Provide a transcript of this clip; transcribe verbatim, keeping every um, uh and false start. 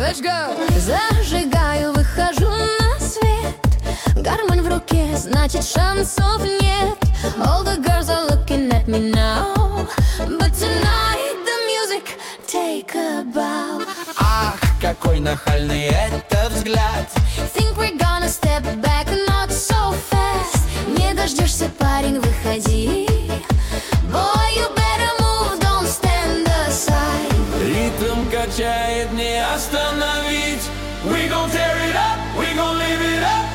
Let's go! Зажигаю, выхожу на свет. Гармонь в руке, значит шансов нет. All the girls are looking at me now, but tonight the music, take a bow. Ах, какой нахальный это взгляд. Think we're gonna step back, not so fast. Не дождешься, парень, выходи. Boy, you better move, don't stand aside. Ритм качает, не остановить. We gon' tear it up, we gon' live it up.